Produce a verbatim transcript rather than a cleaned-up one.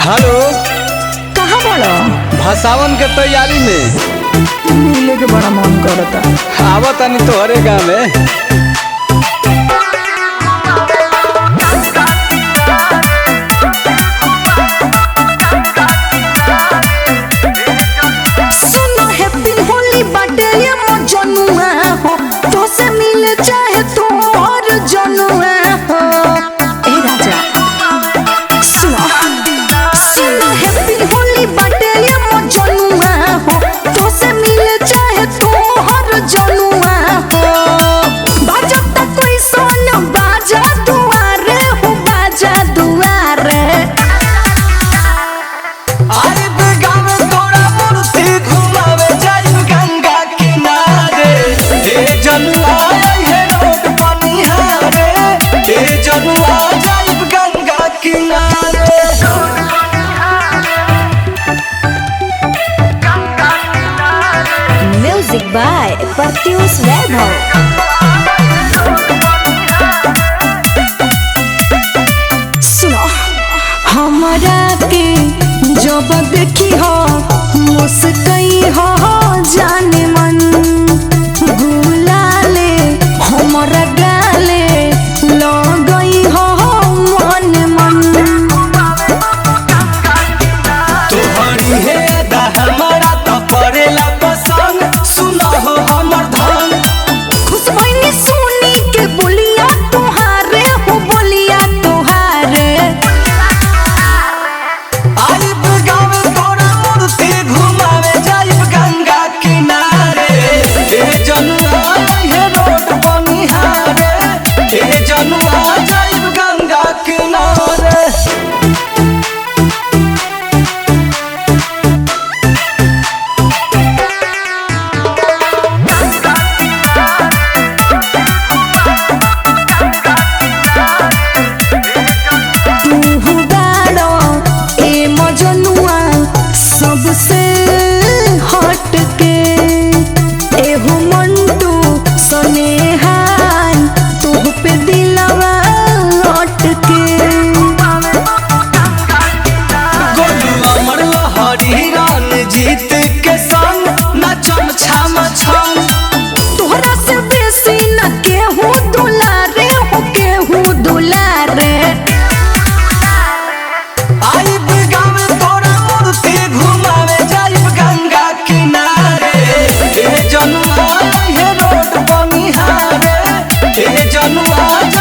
Hello. कहाँ बड़ो? भसावन के तैयारी में। मिले के बड़ा मन करता। आवत तनी तोहरे गाँव में। सुनो हैप्पी होली बर्थडे ये मजनुआ हो, तो से मिले चाहे तो और जनुआ हो। ए राजा सुनो सुनो हैप्पी होली बर्थडे ये मजनुआ हो, तो से मिले चाहे तो और जनुआ हो। बाजा तक कोई सोन बाजा दुआरे हो, बाजा दुआरे। Music by Pratyush Vaibhav। सुनो हमरा के जब देखी हो मुस्कई हो जाने मन, गुलाले हमरा गाले लगई हो मन मन। तोहरी है दा हमारा तो परेला पसंद, सुना हो हमर धन। खुश भइनी सुनी के बोलिया तोहारे हो, बोलिया तोहारे। आइब गाँव तोरा मूर्ति घुमावे जाइब गंगा किनारे। ए जनुआ हे रोड बनिहारे, ए जनुआ जाइब गंगा किनारे। तू गाड़ो ए मजनुआ सबसे हट के, एहू मंटू सनेहान तू पे दिलवा अटके। गोलू अमर लहरी रान जीत के संग नचम छम छम। तोहरा से बेसी न केहू दुलारे हो, केहू दुलारे। आइब गाँव तोरा मूर्ति घुमावे जाइब गंगा किनारे। ए जनुआ हे रोड बनिहारे, ए जनुआ